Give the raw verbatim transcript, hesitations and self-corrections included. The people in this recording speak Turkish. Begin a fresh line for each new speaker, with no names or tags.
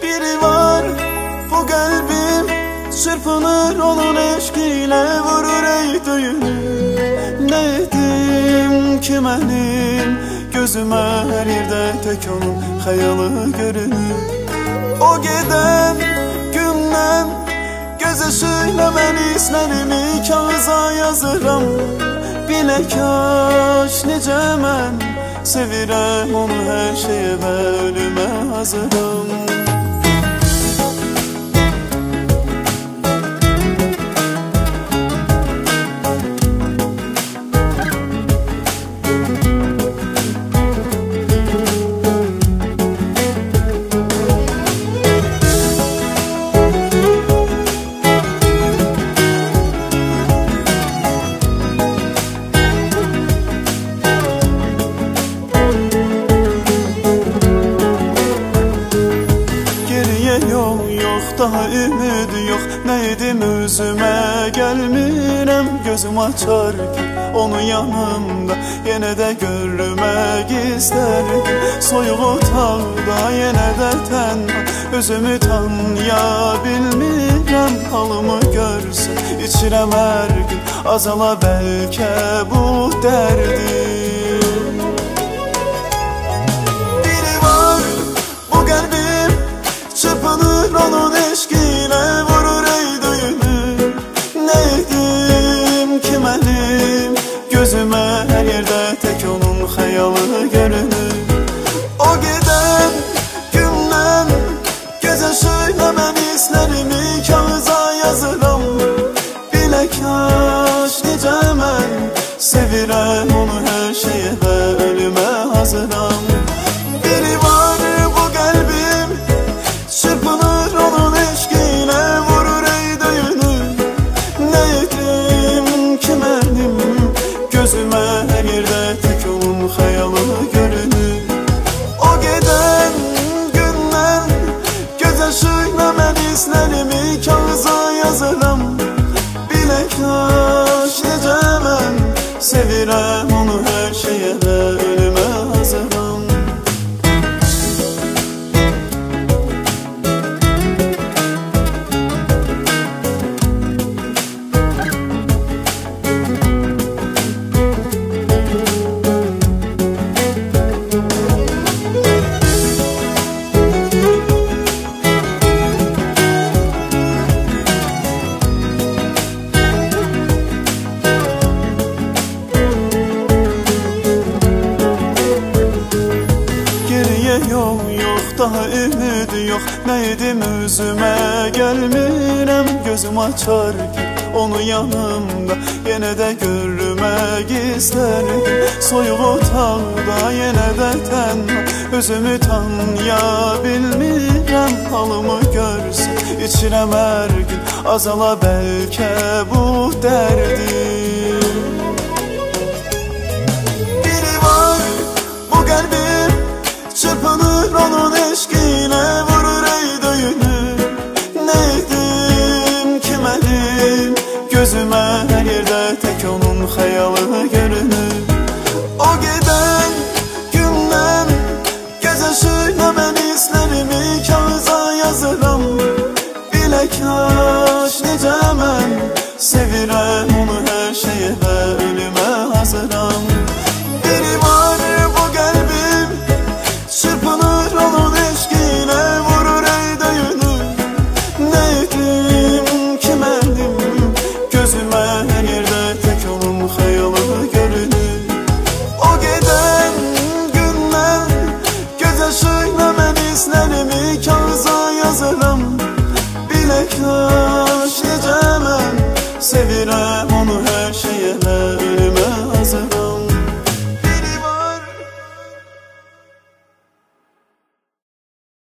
Biri var bu kalbim, çırpınır onun eşkiyle, vurur ey düğünü. Ne edim ki benim, gözüme her yerde tek onun hayalı görünür. O giden günden göz ışığıyla ben hislerimi kağıza yazıram. Bile kaş nice mən sevirəm onu, her şeye ve ölüme hazırım. Daha ümid yok, neydim özüme gelmirəm. Gözüm açar ki onu yanımda yenə də görmək istərdim. Soyuq otaqda yenə də tənha özümü tanıya bilmirəm. Halımı görsə içirəm hər gün, azala bəlkə bu dərdim. Biri var bu qəlbim, çırpınır onun eşkiyle, vurur ey düğünü. Ne edim ki benim, gözüme her yerde tek onun hayalı görünür. O giden günden göz ışığıyla ben hislerimi kağıza yazıram. Bile kaş nice mən sevirəm onu, her şeye ve ölüme hazıram. Biri var bu kalbim, çırpınır onun eşkiyle, vurur ey düğünü. Ne edim ki benim, gözüme her yerde tek onun hayalı görünür. O giden günden göz ışığıyla ben hislerimi kağıza yazıram. Bile kaş nice mən sevirəm onu, her şeye ve ölüme hazıram. Yol yok, daha ümid yok, neydim özüme gelmirəm. Gözüm açar ki onu yanımda yenə də görmək istərdim. Soyuq otaqda yenə də tənha özümü tanıya bilmirəm. Halımı görsə içirəm hər gün, azala bəlkə bu dərdim. Biri var bu qəlbim, çırpınır onun eşkiyle, vurur ey düğünü. Ne edim ki benim, gözüme her yerde tek onun hayalı görünür. O giden günden göz ışığıyla ben hislerimi kağıza yazıram. Bile kaş nice mən sevirəm onu, her şeye ve ölüme hazıram. Biri var bu kalbim, çırpınır onun eşkiyle, vurur ey düğünü. Ne edim ki benim, gözüme her yerde tek onun hayalı görünür. O giden günden göz ışığıyla ben hislerimi kağıza yazıram. Bile kaş nice mən sevirəm